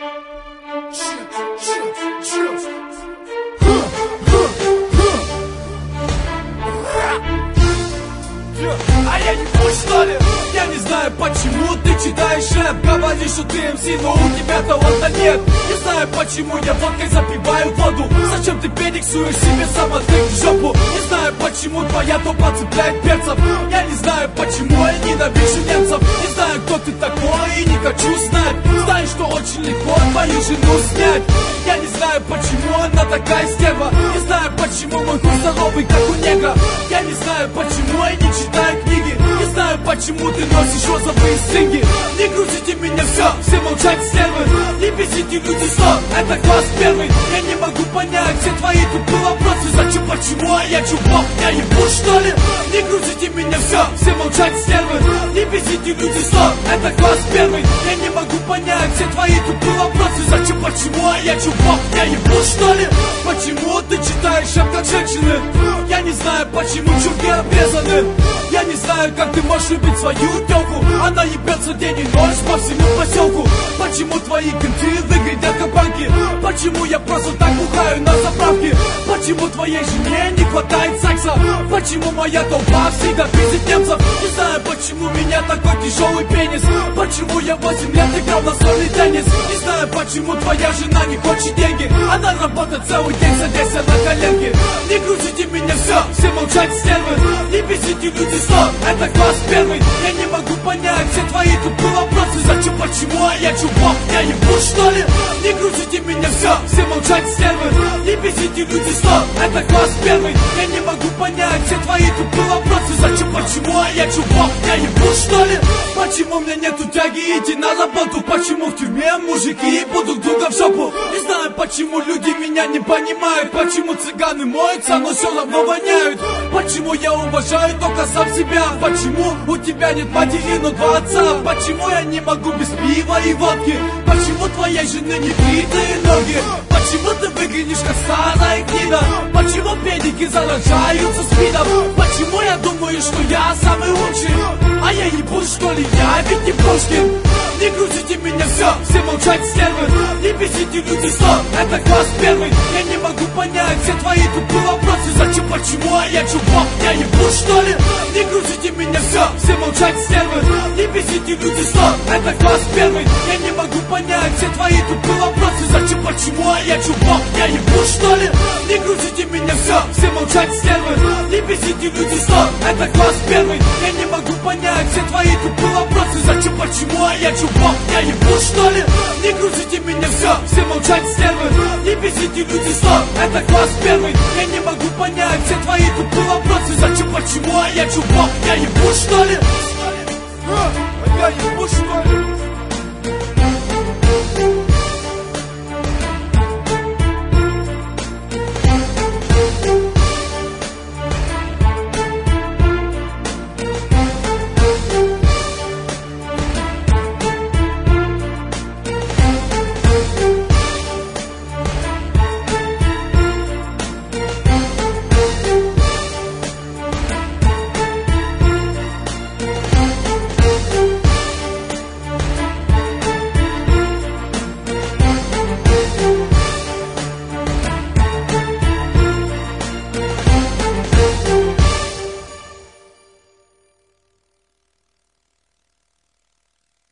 А я не пусть, что ли? Я не знаю, почему ты читаешь рэп. Говоришь, что ты МС, но у тебя таланта нет. Не знаю, почему я водкой запиваю воду. Зачем ты перексуешь себе самотык в жопу? Не знаю, почему твоя топа цепляет перцев. Я не знаю, почему я ненавижу немцев. Не знаю, кто ты такой и не хочу знать. Знаю, что очень легко твою жену снять. Я не знаю, почему она такая стерва. Не знаю, почему мой хуй здоровый, как у негра. Я не знаю, почему я не читаю книги. Не знаю, почему ты носишь розовые стринги. Не грузите меня, все молчать, стервы. Не бесите люди, стоп, это класс первый. Я не могу понять все твои тупые вопросы. Зачем, почему, а я чувак, я ебу, что ли? Не грузите меня, все молчать, стервы. Не бесите люди, стоп, это класс первый. Я не могу понять все твои тупые вопросы. Зачем, почему, а я чувак, я ебу, что ли? Почему ты читаешь рэп как женщины? Я не знаю, почему чурки обрезаны. Я не знаю, как ты можешь любить свою тёлку. Она ебется день и ночь по всему поселку. Почему твои кенты выглядят как банки? Почему я просто так бухаю на заправке? Почему твоей жене не хватает секса? Почему моя толпа всегда пиздит немцев? Не знаю, почему у меня такой тяжелый пенис. Почему я 8 лет играл на настольный теннис? Не знаю, почему твоя жена не хочет деньги. Она работает целый день, садясь на коленки. Не грузите меня, все молчать, стервы. Не бесите люди, стоп, это класс первый. Я не могу понять все твои тупые вопросы. Зачем, почему, а я чувак, я ебу, что ли? Не грузите меня, все молчать, стервы. Не бесите люди, стоп, это класс первый. Я не могу понять все твои тупые вопросы. Зачем, почему, а я чувак, я ебу, что ли? Почему мне нету тяги идти на работу? Почему в тюрьме мужики ебут друга в жопу? Не знаю, почему люди меня не понимают. Почему цыганы моются, но все равно воняют. Почему я уважаю только сам себя? Почему у тебя нет матери, но два отца? Почему я не могу без пива и водки? Почему твоей жены не бритые ноги? Почему ты выглядишь как старая гнида? Почему педики заражаются спидом? Почему я думаю, что я самый лучший? А я ебу, что ли, я ведь не Пушкин. Не грузите меня, все молчать, стервы. Не бесите люди, стоп, это класс первый. Я не могу понять все твои тупые вопросы. Зачем, почему, а я чувак, я ебу, что ли? Не грузите меня, все молчать, стервы. Не бесите люди, стоп, это класс первый. Я не могу понять все твои тупые вопросы. Зачем, почему, а я чувак, я ебу, что ли? Не грузите меня, все молчать, стервы. Не бесите люди, стоп, это класс первый. Я не могу понять все твои тупые вопросы. Зачем, почему, а я чувак, я ебу, что ли? Не грузите меня, все молчать, стервы. Не бесите люди, стоп, это класс первый. Я не могу понять все твои тупые вопросы. Зачем, почему, а я чувак, я ебу, что ли?